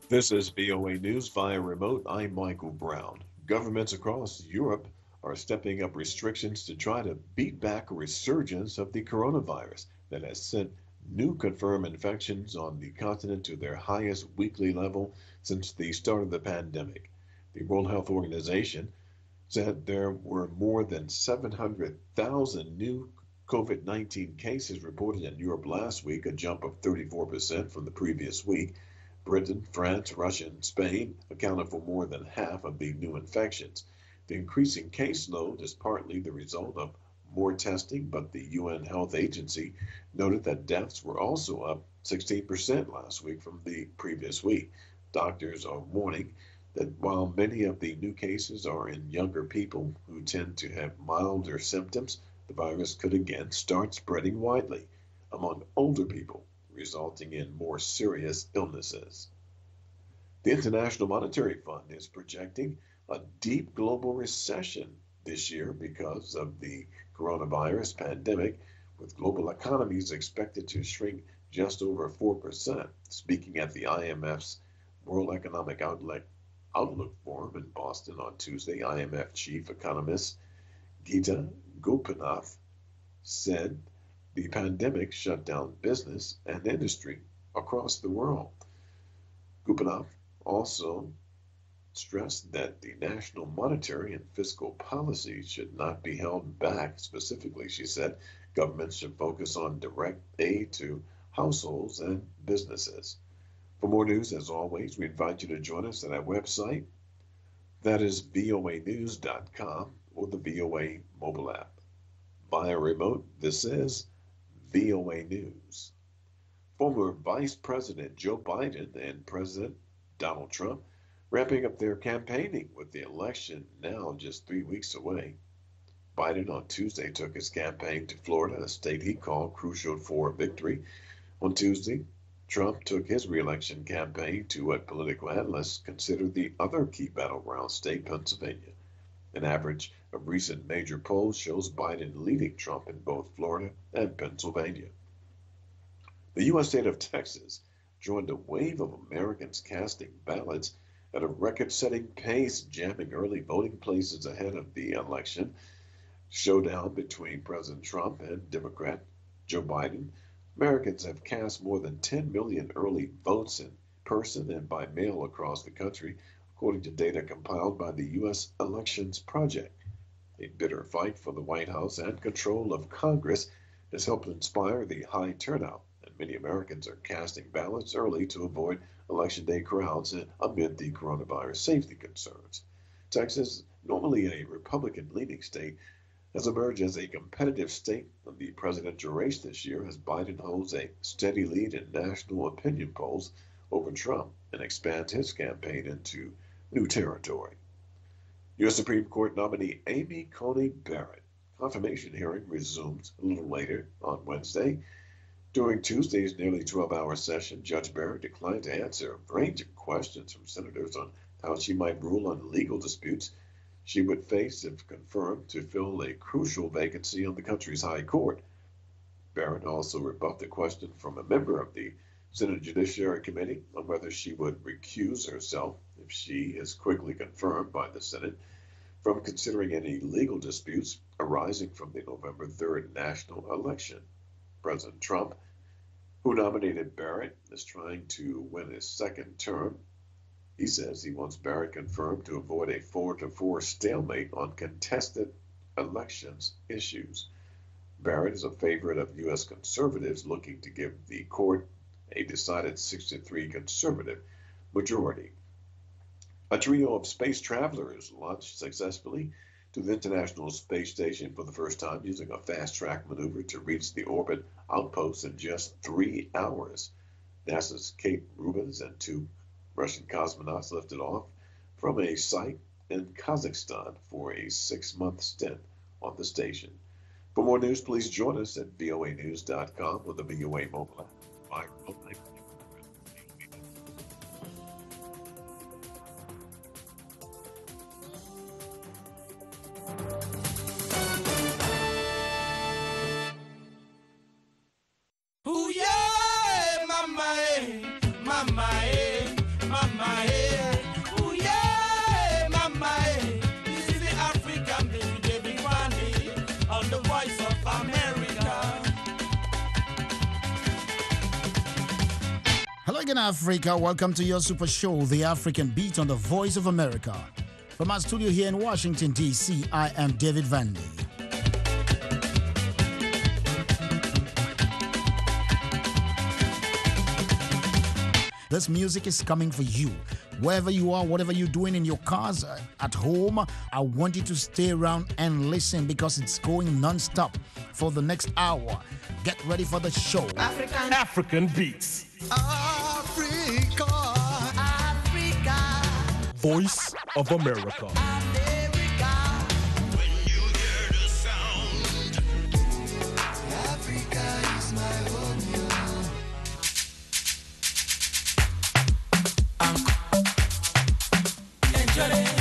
This is VOA News via remote. I'm Michael Brown. Governments across Europe are stepping up restrictions to try to beat back a resurgence of the coronavirus that has sent new confirmed infections on the continent to their highest weekly level since the start of the pandemic. The World Health Organization said there were more than 700,000 new COVID 19 cases reported in Europe last week, a jump of 34% from the previous week. Britain, France, Russia, and Spain accounted for more than half of the new infections. The increasing caseload is partly the result of more testing, but the UN Health Agency noted that deaths were also up 16% last week from the previous week. Doctors are warning that while many of the new cases are in younger people who tend to have milder symptoms, the virus could again start spreading widely among older people, resulting in more serious illnesses. The International Monetary Fund is projecting a deep global recession this year because of the coronavirus pandemic, with global economies expected to shrink just over 4%. Speaking at the IMF's World Economic Outlook Forum in Boston on Tuesday, IMF chief economist Gita Gopinath said the pandemic shut down business and industry across the world. Gopinath also stressed that the national monetary and fiscal policy should not be held back. Specifically, she said governments should focus on direct aid to households and businesses. For more news, as always, we invite you to join us at our website. That is voanews.com or the VOA mobile app. Via remote, this is VOA News. Former Vice President Joe Biden and President Donald Trump ramping up their campaigning with the election now just 3 weeks away. Biden on Tuesday took his campaign to Florida, a state he called crucial for victory. On Tuesday, Trump took his reelection campaign to what political analysts consider the other key battleground state, Pennsylvania. An average of recent major polls shows Biden leading Trump in both Florida and Pennsylvania. The U.S. state of Texas joined a wave of Americans casting ballots at a record setting pace, jamming early voting places ahead of the election showdown between President Trump and Democrat Joe Biden. Americans have cast more than 10 million early votes in person and by mail across the country, according to data compiled by the U.S. Elections Project. A bitter fight for the White House and control of Congress has helped inspire the high turnout, and many Americans are casting ballots early to avoid election day crowds amid the coronavirus safety concerns. Texas, normally a Republican leaning state, has emerged as a competitive state of the presidential race this year as Biden holds a steady lead in national opinion polls over Trump and expands his campaign into new territory. U.S. Supreme Court nominee Amy Coney Barrett confirmation hearing resumes a little later on Wednesday. During Tuesday's nearly 12-hour session, Judge Barrett declined to answer a range of questions from senators on how she might rule on legal disputes she would face if confirmed to fill a crucial vacancy on the country's high court. Barrett also rebuffed a question from a member of the Senate Judiciary Committee on whether she would recuse herself if she is quickly confirmed by the Senate from considering any legal disputes arising from the November 3rd national election. President Trump, who nominated Barrett, is trying to win his second term. He says he wants Barrett confirmed to avoid a 4-4 stalemate on contested elections issues. Barrett is a favorite of U.S. conservatives looking to give the court a decided 6-3 conservative majority. A trio of space travelers launched successfully to the International Space Station for the first time using a fast track maneuver to reach the orbit outpost in just 3 hours. NASA's Kate Rubins and two Russian cosmonauts lifted off from a site in Kazakhstan for a 6-month stint on the station. For more news, please join us at voanews.com or the VOA mobile app. Ooh yeah, mama, mama, mama. again, Africa. Welcome to your super show, The African Beat on the Voice of America. From our studio here in Washington, D.C., I am David Vandy. This music is coming for you. Wherever you are, whatever you're doing in your cars, at home, I want you to stay around and listen because it's going non-stop for the next hour. Get ready for the show. African Beats. Africa. Voice of America. When you hear the sound, Africa is my home. Enjoy it.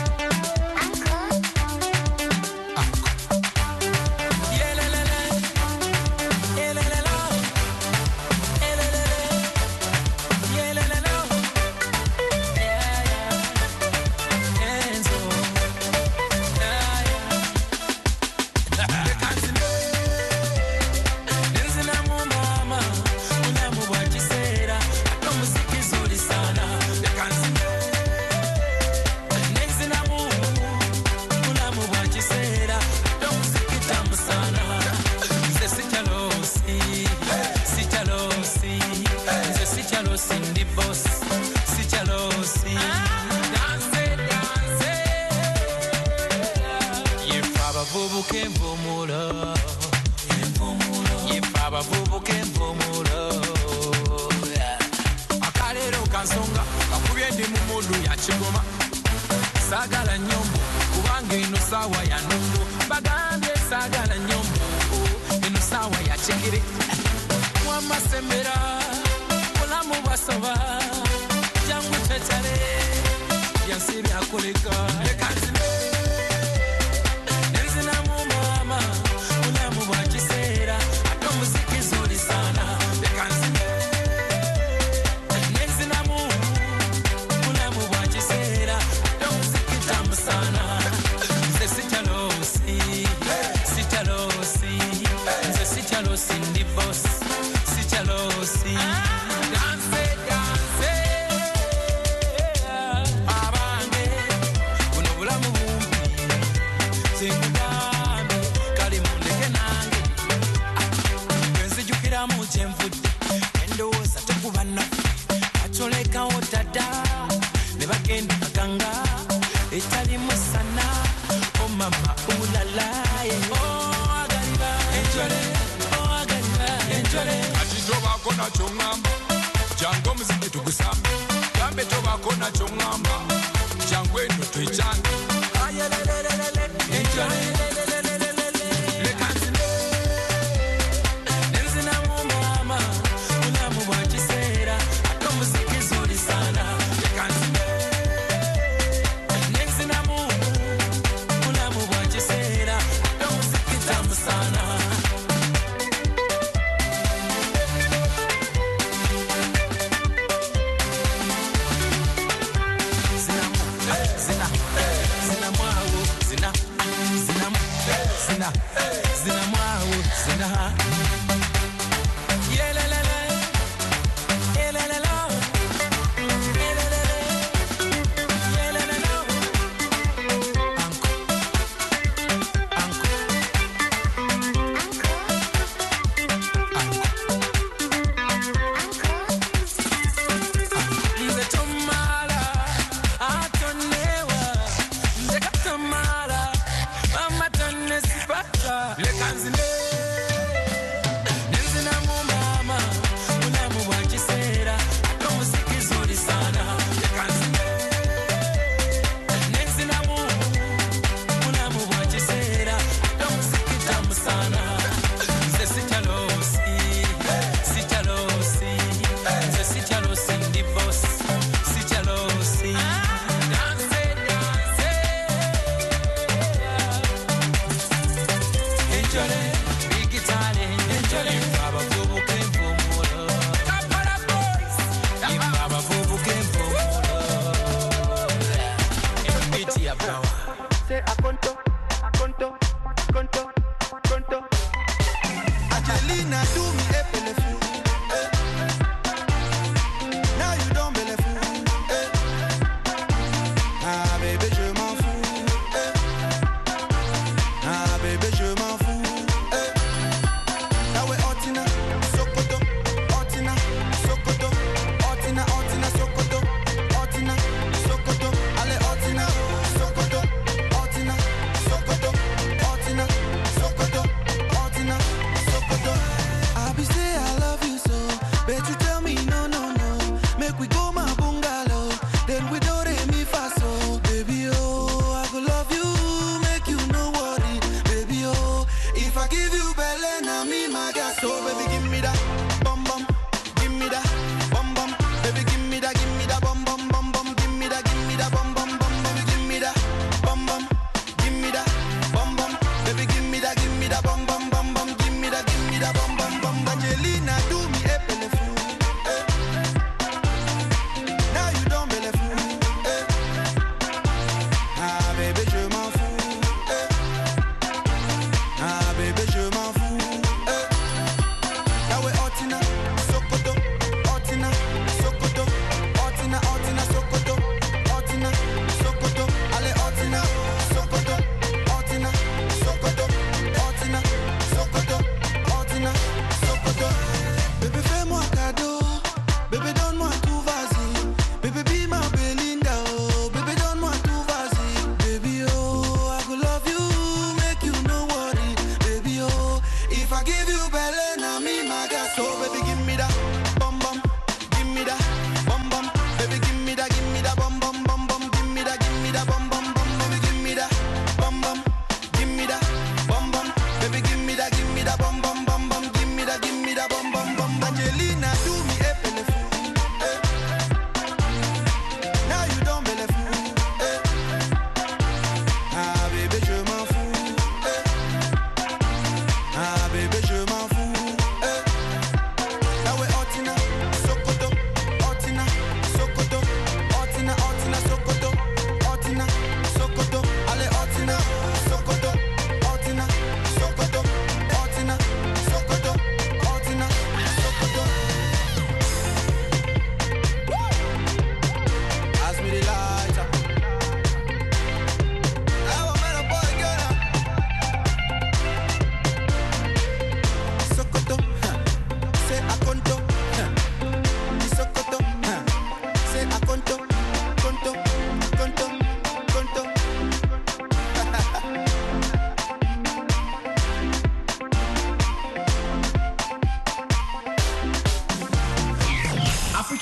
Sagala nyombo kubanga ino sawa ya nungu bagambe sagala nyombo ino sawa ya chingiri wamasembera mulamu basoba jangu tetale yansiri akoleka lekanzime nenzina mu mama mulamu bwakisera ato muziki zuri sana lekanzime nenzina mu mulamu bwakisera sana nze sichalosi ndi boss sichalosi dance abange buno bulamu bumbi sinkugambe kali mundeke nange twenzijukiramu kyenvudde endowooza tekuba naffe atolekawo dada ne bagenda kaganga etali musana oh mama ulala oh agaliba enjole ati tobako na chongamba jango muziki tugusambe gambe tobako na chongamba jango eno twechange ayelelelele enjole lekanzine nenzina mu mama ulamu bwakisera ato muziki zuri sana lekanzine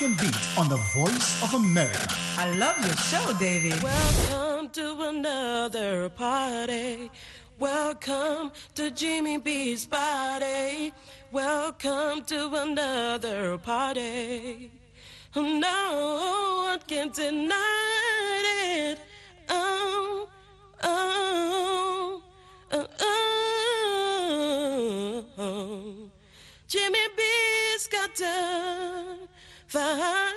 African Beat on the Voice of America. I love your show, David. Welcome to another party. Welcome to Jimmy B's party. Welcome to another party. No one can deny it. Oh, oh, oh, oh. Jimmy B's got to fight.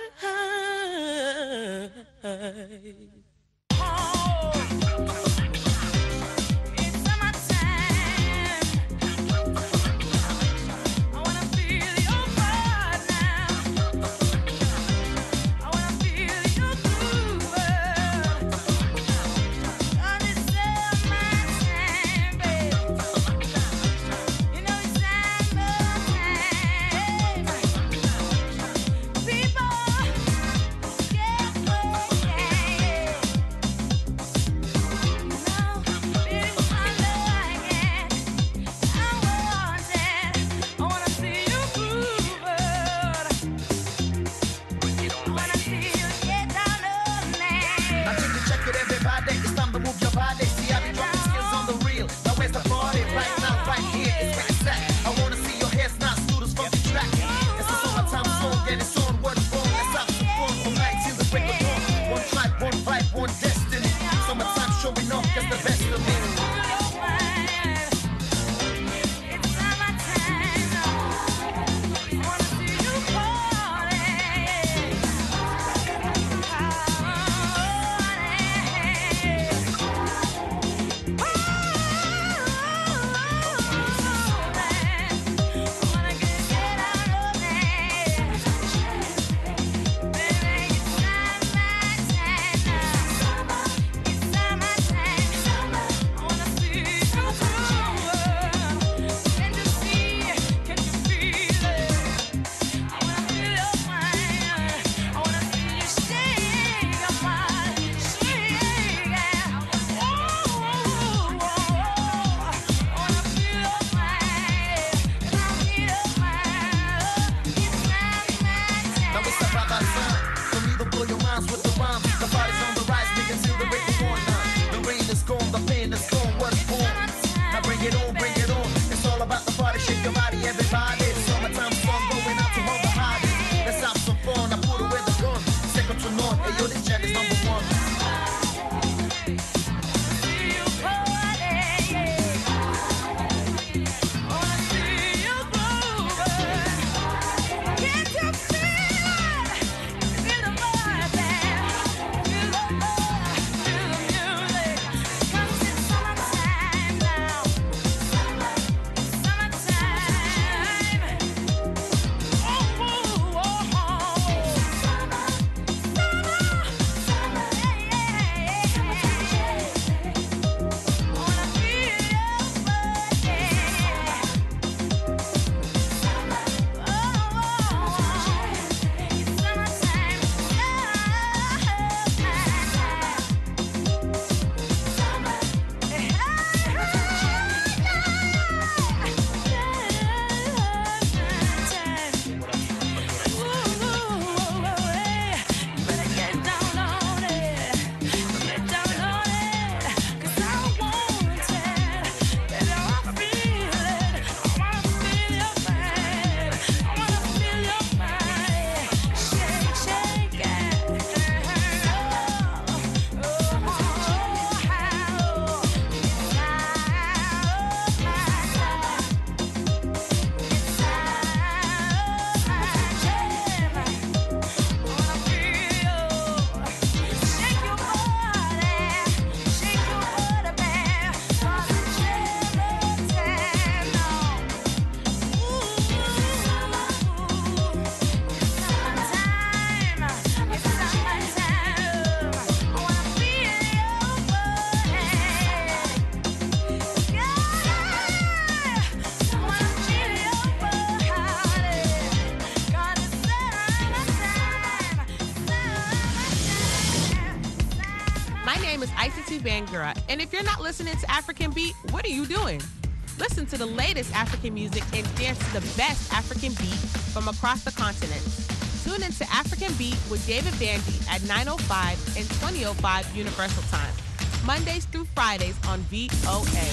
Bangura. And if you're not listening to African Beat, what are you doing? Listen to the latest African music and dance to the best African beat from across the continent. Tune into African Beat with David Bandy at 9:05 and 20:05 Universal Time, Mondays through Fridays on VOA.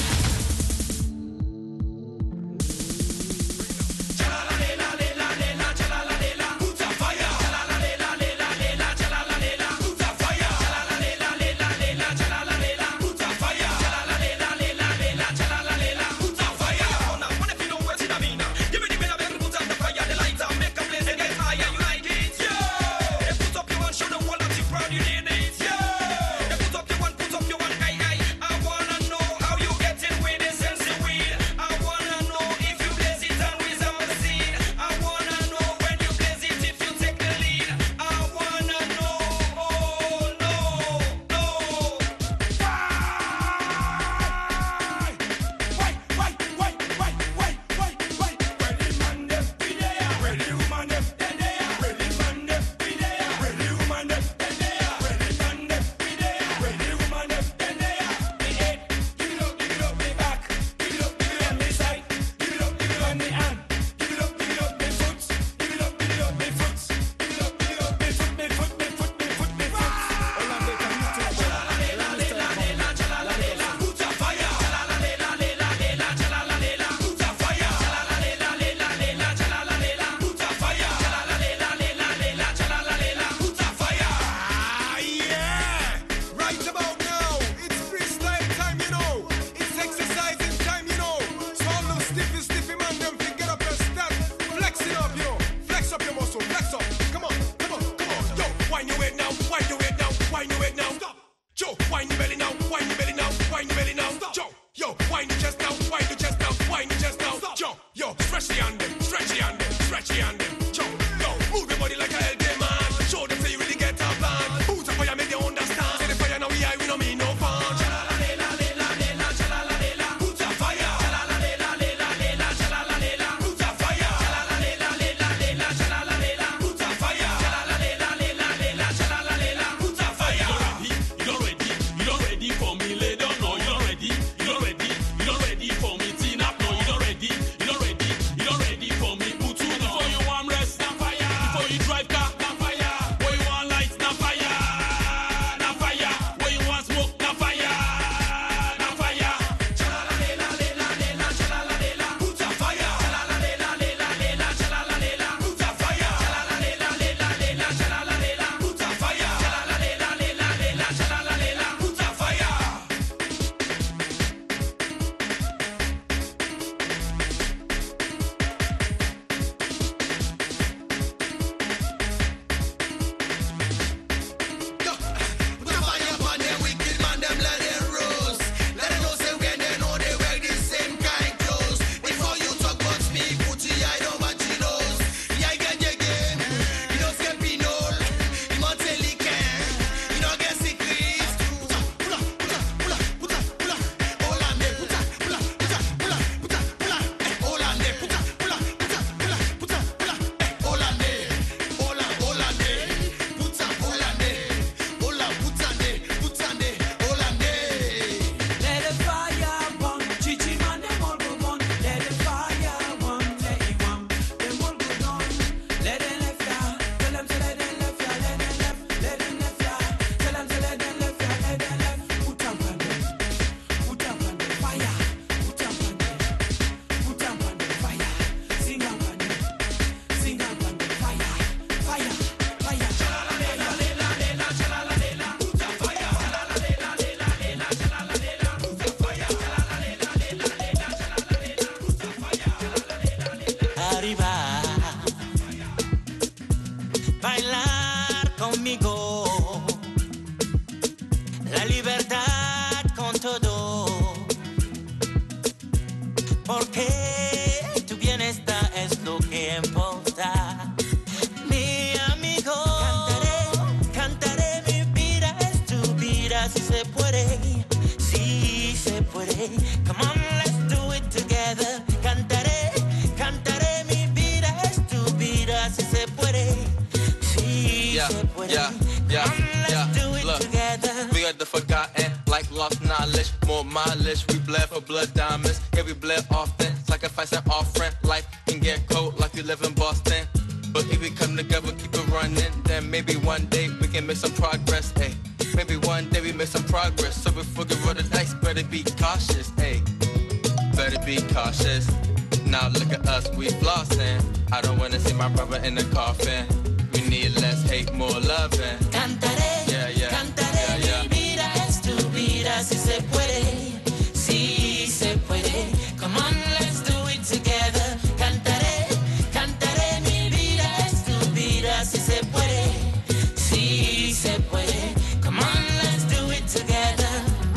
Life can get cold like you live in Boston. But if we come together, keep it running, then maybe one day we can make some progress, ayy. Maybe one day we make some progress. So before we roll the dice, better be cautious, ayy. Better be cautious. Now look at us, we flossing. I don't wanna see my brother in the coffin. We need less hate, more loving. Cantaré, yeah, yeah, cantaré, yeah, yeah. mi vida es tu vida, si se puede, si se puede. Come on, let's do it together. Cantaré, cantaré, mi vida es tu vida, si se puede, si se puede. Come on, let's do it together.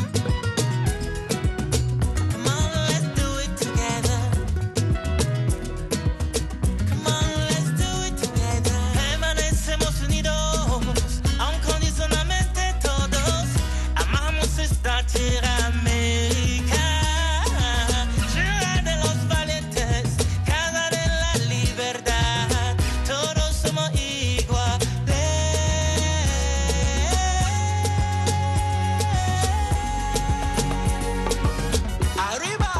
Come on, let's do it together. Come on, let's do it together. Permanecemos unidos, incondicionalmente todos. Amamos esta tierra América, tierra de los valientes, casa de la libertad. Todos somos iguales. Arriba.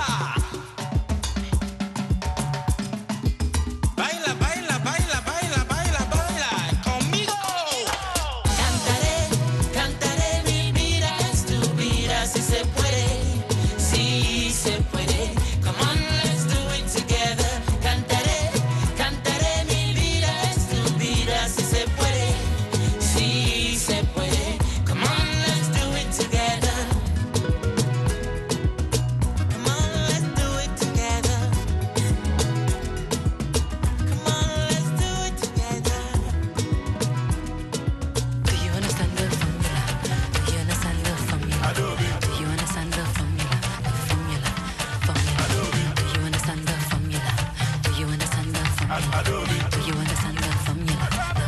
Baila, baila, baila, baila, baila, baila conmigo. Cantaré, cantaré, mi vida es tu vida, si se puede, si se puede. Come on, let's do it together. Cantaré, cantaré, mi vida es tu vida, si se puede, si se puede. Come on, let's do it together. Come on, let's do it together. Come on, let's do it together. Do you understand the formula? Do you understand the formula? Do you understand the formula? The formula, formula. Do you understand the formula? Do you understand the formula? Do you understand the formula?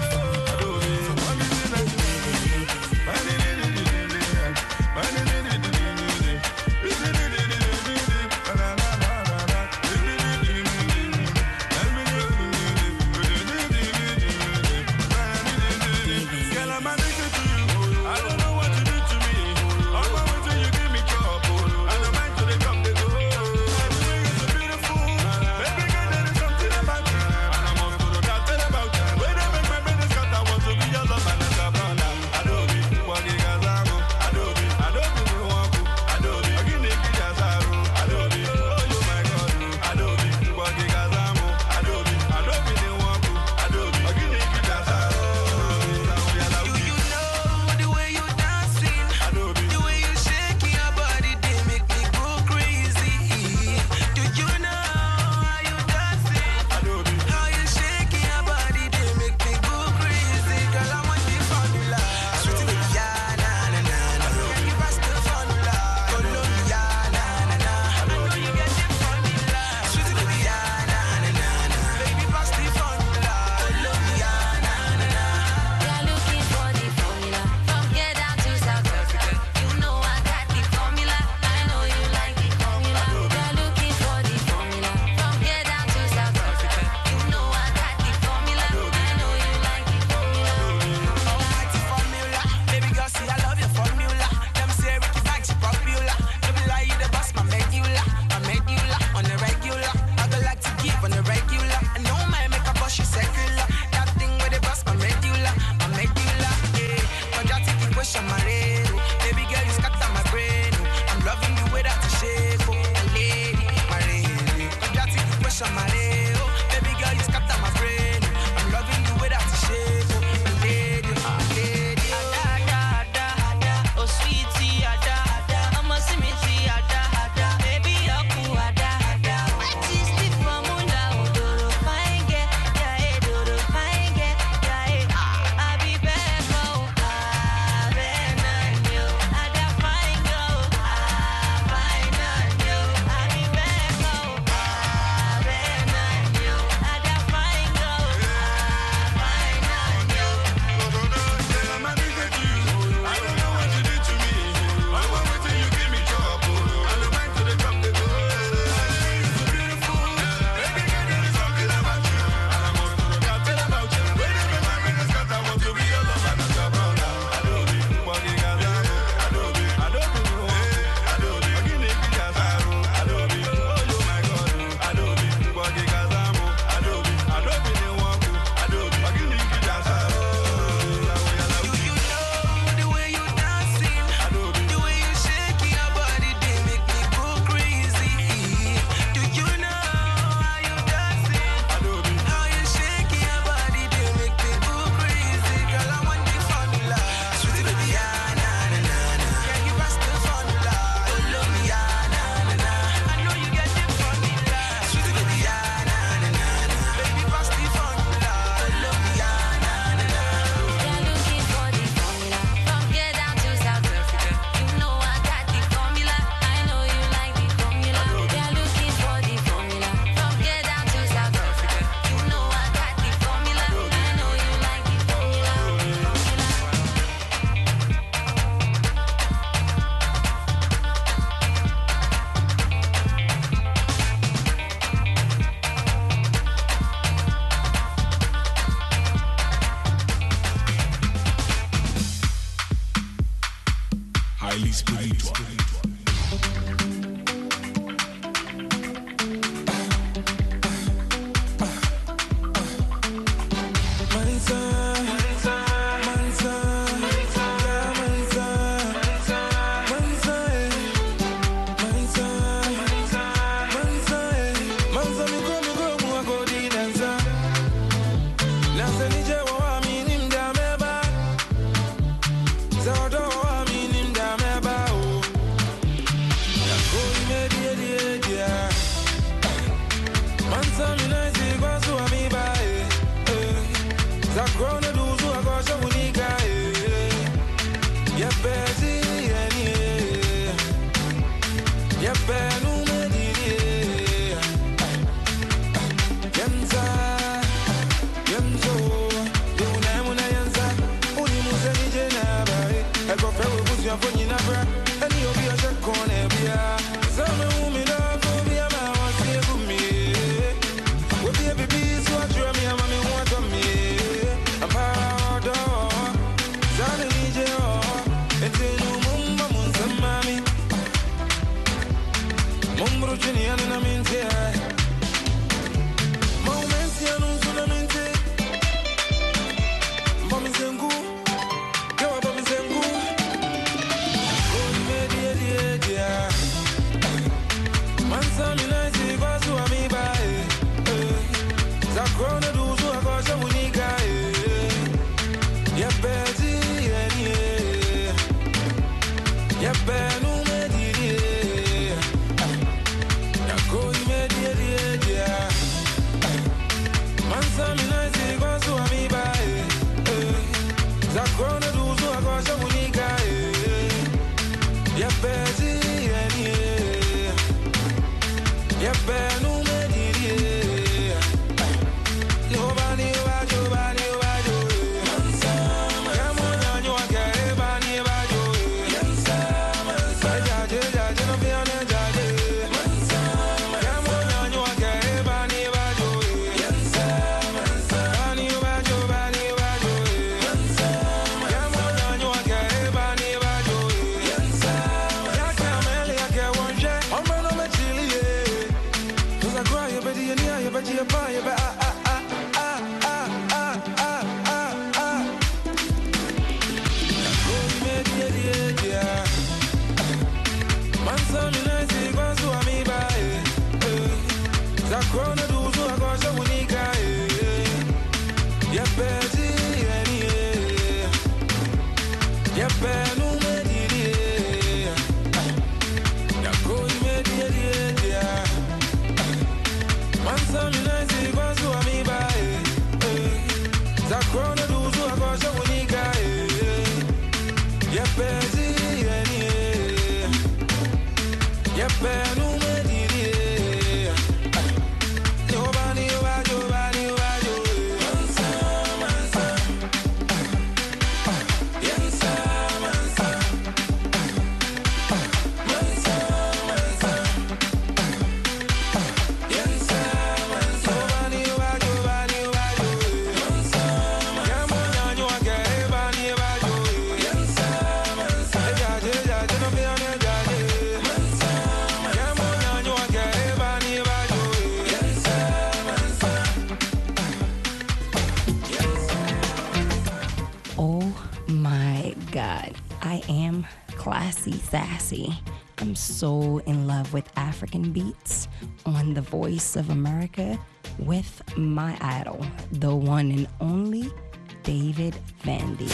Girl, I'm addicted to you. I don't know what you do to me. All my way till you give me trouble. I don't mind till they come, they go. Everything is so beautiful. Baby girl, there is something about you. And I'm off to the doctor. highly spiritual. Sassy. I'm so in love with African beats on The Voice of America with my idol, the one and only David Vandy.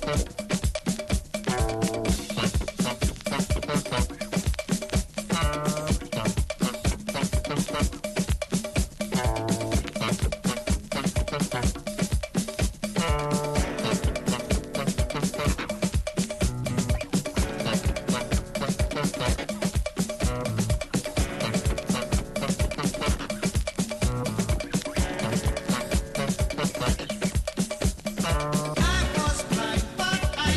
I was blind, but I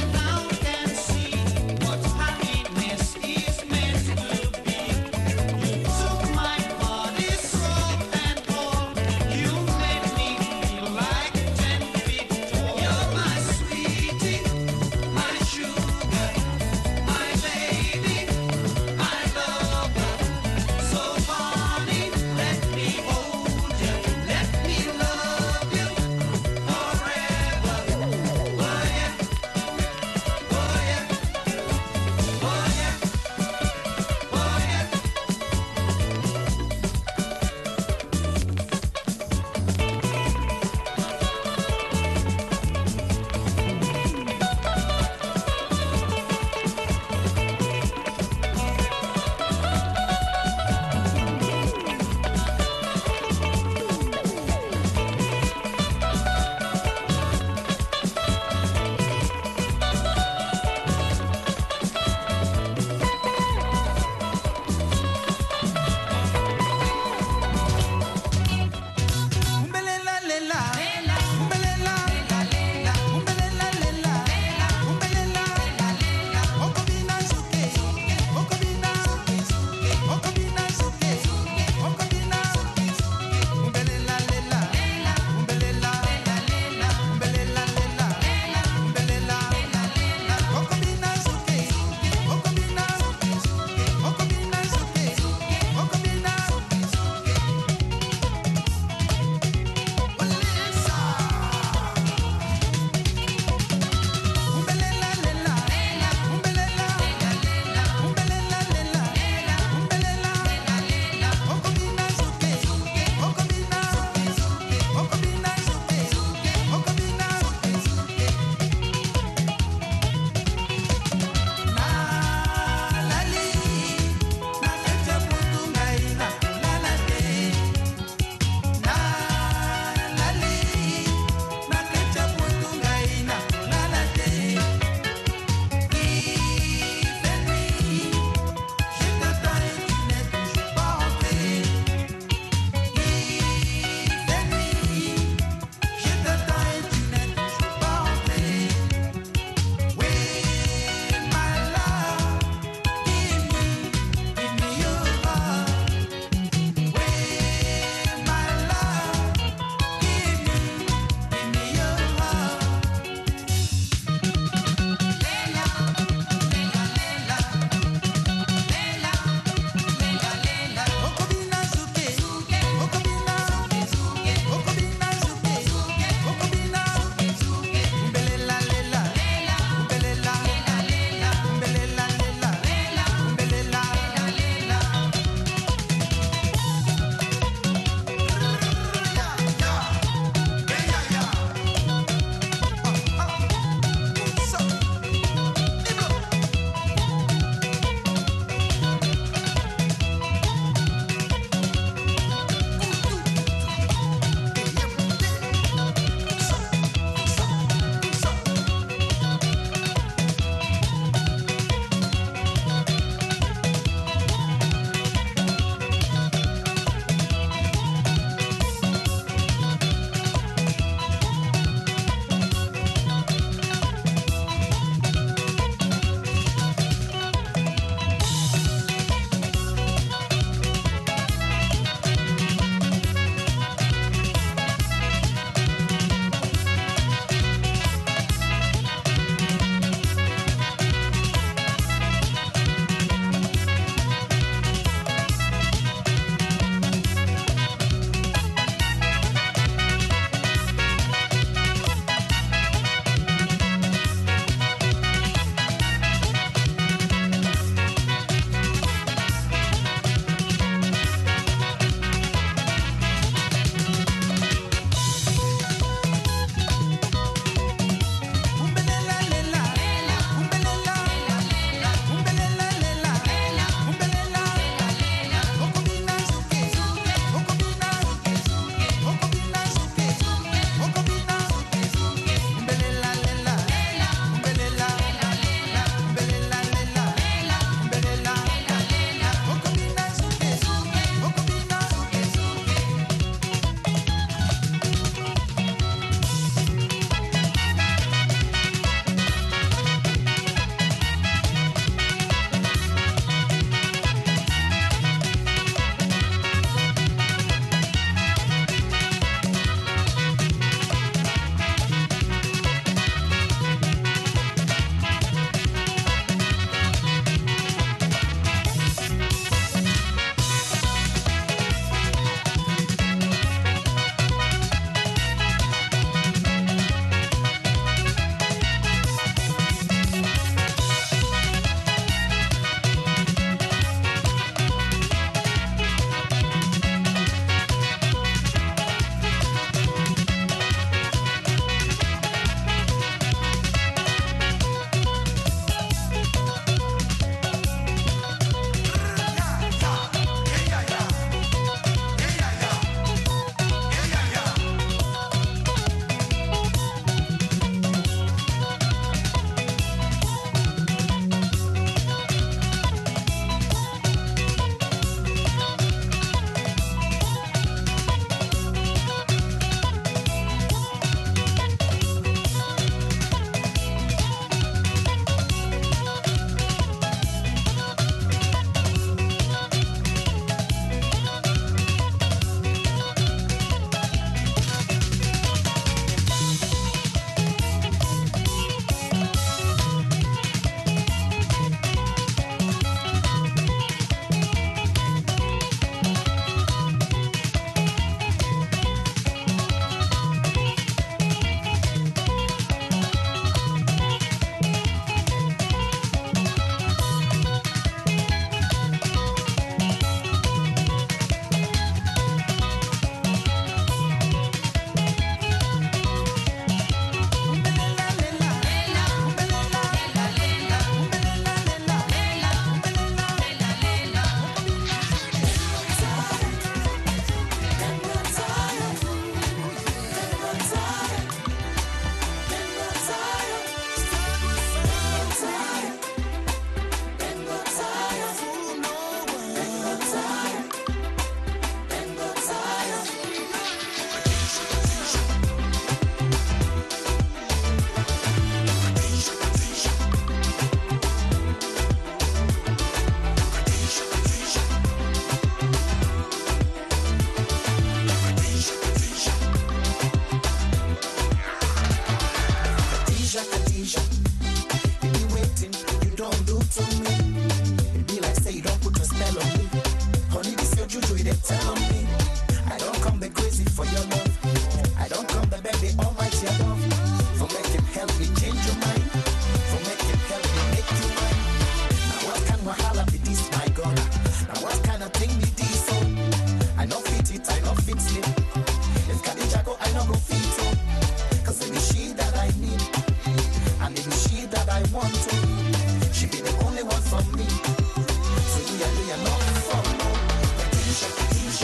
Khadija. You be waiting, you don't look to me. It be like say you don't put a spell on me. Honey, this your juju, they tell on me. I don't come the crazy for your love. I don't come the beg the almighty above. For make him help me change your mind. For make him help me make you mine. Now what kind of wahala be this, my God? Now what kind of thing be this, so? I know fit it, I know fit sleep. If Khadija go, I know go fit it. Cause it be she that I need. And it be she that I want to. She be the only one for me. So do you know for no? Khadija, Khadija.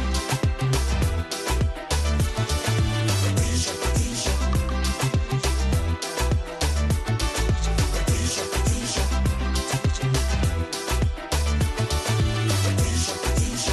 Khadija, Khadija. Khadija, Khadija. Khadija, Khadija.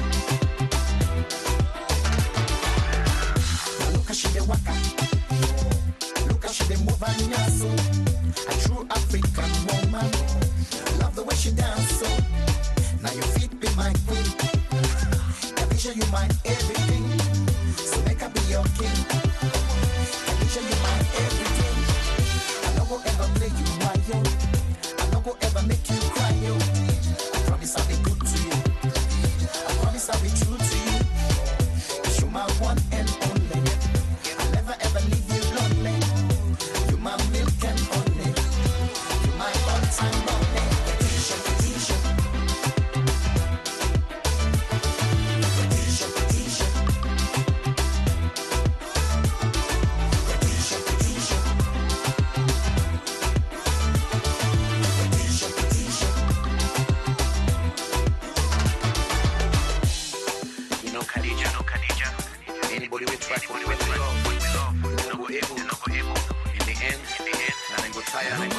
Now look how she dey waka. Look how she dey move her nyaso. A true African woman. Love the way she dance so. Now your feet be my queen. Khadija, you my everything. So make her be your king. Khadija, you my everything. I no go ever play you while yo. I no go ever make you cry yo. I promise I'll be good to you. I promise I'll be true to you. 'Cause you're my one and only. I'll never ever leave you lonely. You're my milk and honey. You're my all-time money. Khadija, Khadija. Khadija, Khadija. Khadija, Khadija. Khadija, Khadija. You know Khadija, anybody we try for what we love, they no go able, in the end, now they go tired, I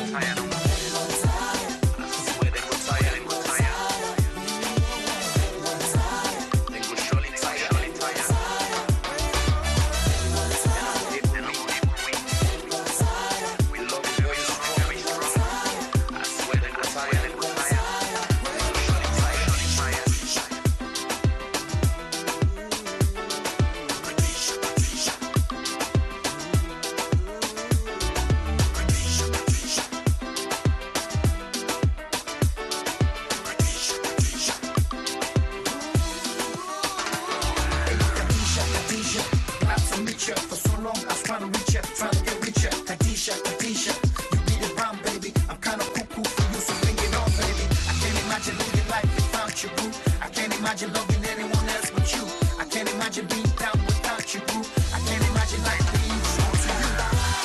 swear they go tired, they go surely tired, and we love you very strong, I swear they go tired, they go surely tired. Khadija, Khadija. Not to meet you for so long. I was trying to reach you, trying to get richer. Khadija, Khadija. You be the bomb, baby. I'm kind of cuckoo for you, so bring it on, baby. I can't imagine living life without you, boo. I can't imagine loving anyone else but you. I can't imagine being down without you, boo. I can't imagine life being true to you.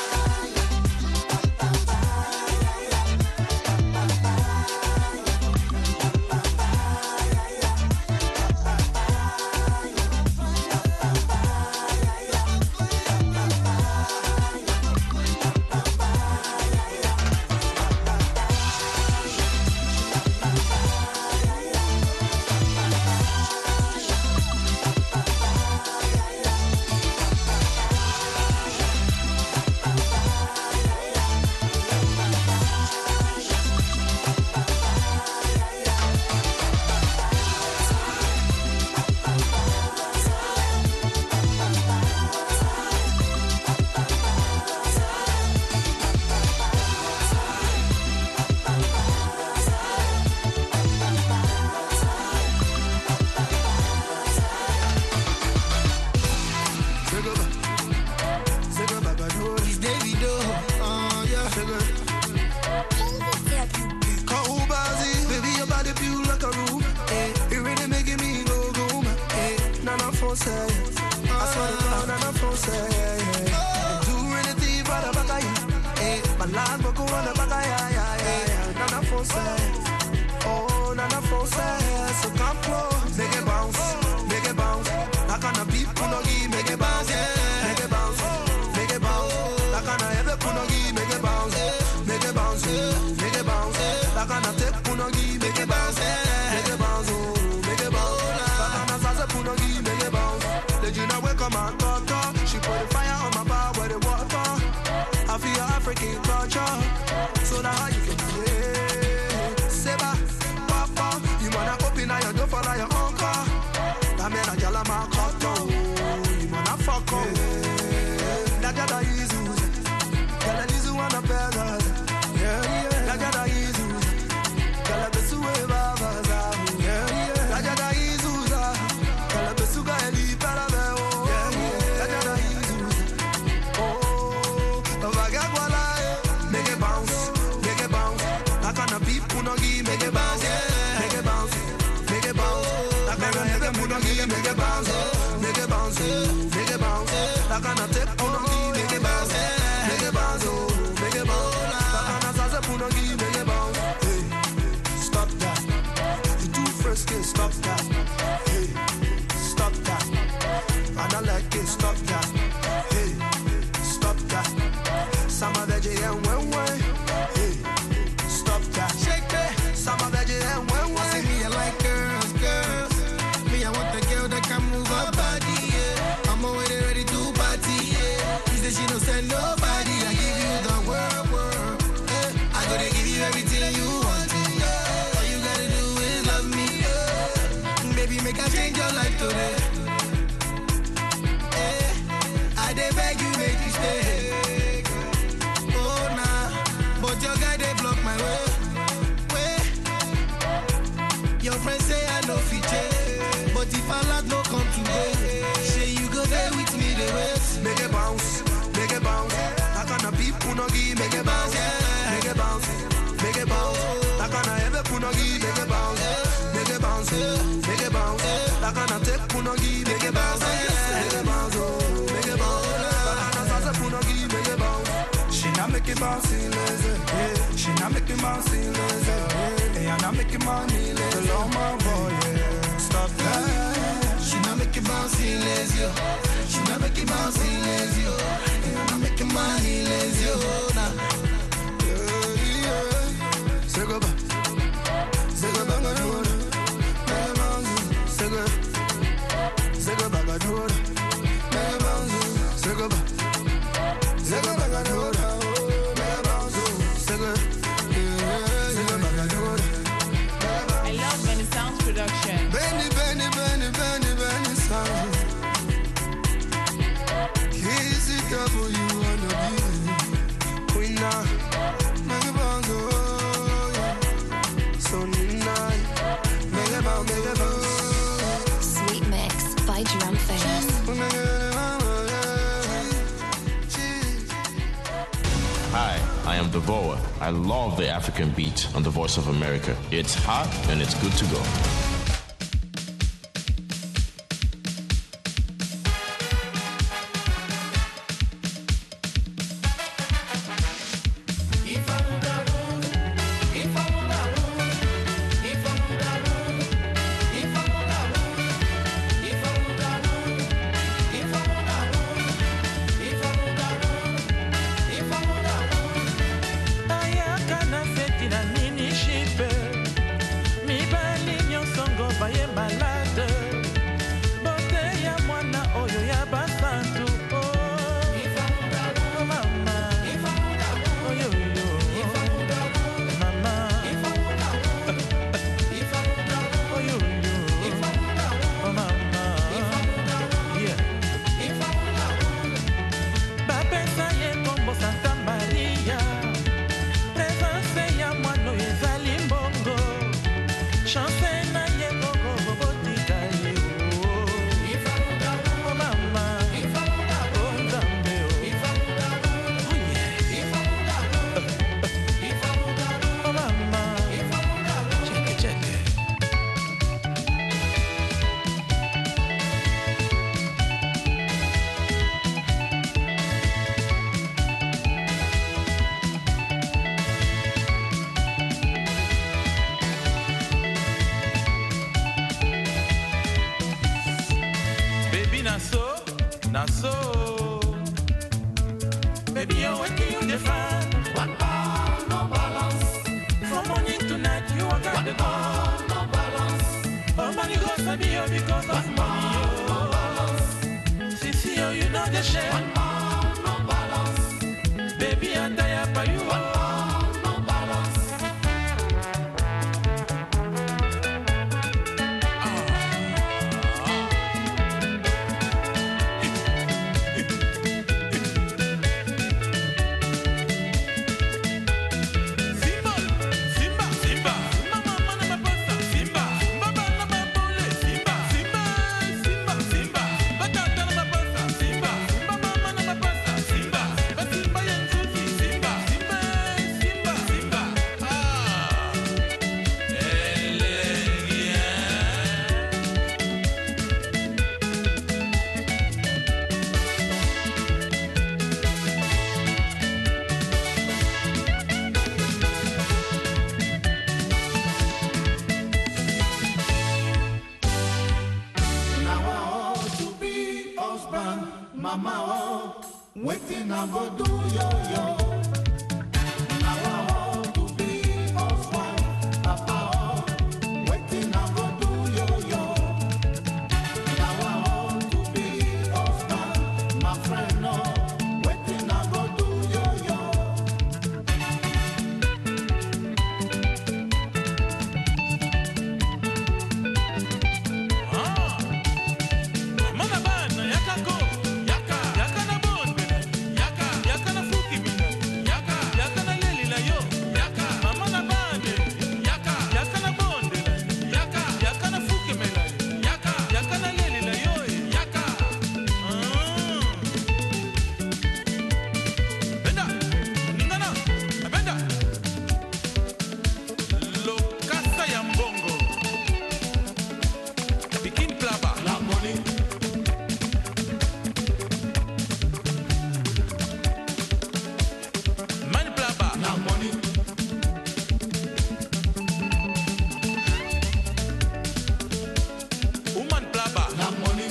It's Davido, yeah. Call Bazzi, baby, your body feel like a room. It really making me go go, Nana Fonse, I swear to God, Nana Fonse. Do anything for the back, my land will go on the back, Nana Fonse. Oh, Nana Fonse, so come close, make it bounce, I can't be punogi, make it bounce, make it bounce, make it bounce, I can't ever punogi, make it bounce, make it bounce, make it bounce, I can't take punogi, make it bounce, make it bounce, make it bounce, I can't say punogi, make it bounce. Did you know wake up my daughter? She put the fire on my bar where the water. I feel African culture, so now how you can do it. Seba, Papa, you wanna open your door for your uncle. That man a gyal a my cotton, you wanna fuck up. That gyal a easy, gyal a easy wanna beg. make it bounce, make it bounce, make it bounce. That kind of take punagi, make it bounce, make it bounce, make it bounce. That kind of salsa punagi, make it bounce. Hey, stop that. You too frisky, stop that. Hey, stop that. And I like it, stop that. Hey, stop that. Sama veggie and when hey, stop that. Shake it. Sama veggie and when See me, I like girls, girls. Me, I want the girl that can move her body, yeah. I'm already ready to party, yeah. He said she don't send nobody. I give you the world, yeah. I gotta give you everything you want, yeah. All you gotta do is love me, yeah. Baby, make I change your life today. I dey beg you, make you stay. Oh nah, but your guy they block my way. Your friends say I know feature, but if I lot no come today, say you go there with me the rest. make it bounce, make it bounce. That kind of beat punagi, make it bounce, make it bounce, make it bounce. That kind of heavy punagi, make it bounce, make it bounce, make it bounce. That kind of take punagi, make it bounce, make it bounce, make it bounce. That kind of salsa punagi, make it bounce. She not make it bounce lazy, yeah. She not make it bounce lazy, yeah. And I make it money lazy. Hello, my boy, yeah. Stop that. She not make it bounce lazy, yo. She not make it bounce lazy, yo. And I make it money lazy, yo. Nah. Say go back, say go back, I do it. Make it bounce, say go, say go back, I do it. Make it bounce, say go back, say go back, I do it. Make it bounce, say go, say go back, I do it. I love Benny Sounds production. Benny, Benny, Benny, Benny, Benny sound. Easy W on the beat. Queen now, make it bounce, oh yeah. So nice, make it bounce, make it bounce. Sweet Mix by Drum Face. Hi, I am Devoa. I love the African beat on the Voice of America. It's hot and it's good to go. Ayaka na feti na nini shipe. na so. Baby, you're working you define. One ball, no balance. From morning to night, you are got the ball, no balance. Oh, money goes to be because of money, oh. See, you know the shame. One ball, no balance. Baby, I'm tired by you. One ball, no balance. Waiting I go do yo. Now I want to be housewife, Papa. Waiting I go do yo. Now I want to be husband, my friend. No, waiting I go do yo. Mana bana yakako, yaka na bonde, yaka na fuki bina, yaka na leli la yo, mama na bande, yaka na bonde, yaka na fuki mela, yaka na leli la yo, Benda, ningana, benda. Lo casa ya mbongo. Bikin plaba. La money. Man plaba. La money. Woman plaba. La money.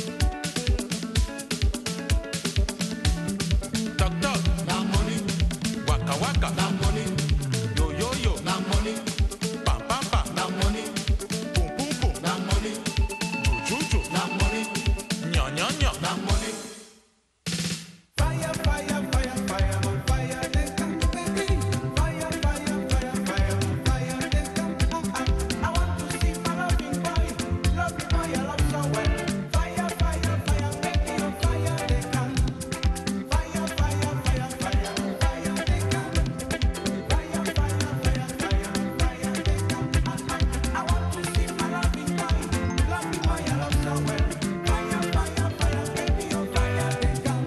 Talk talk. La money. Waka waka. La money. Yo yo yo. La money. Pam pam pam. La money. Pum pum pum. La money. Juju. La money. Nya nya nya. La money. Fire, fire, fire, fire, on fire, they come to baby. Fire, fire, fire, fire, on fire, they come. I want to see my loving boy, I love so well. Fire, fire, fire, baby, on fire, they come. Fire, fire, fire, fire, on fire, they come. Fire, fire, fire, fire, on fire, they come. I want to see my loving boy, I love so well. Fire, fire, fire, baby, on fire, they come.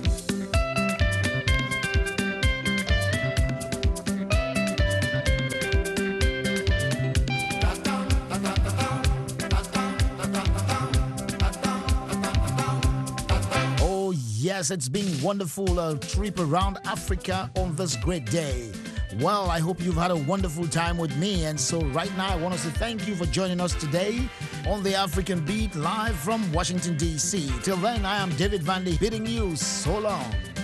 Oh, yes, it's been wonderful trip around Africa on this great day. Well, I hope you've had a wonderful time with me. And so right now, I want to say thank you for joining us today on the African Beat live from Washington, D.C. Till then, I am David Vandy bidding you so long.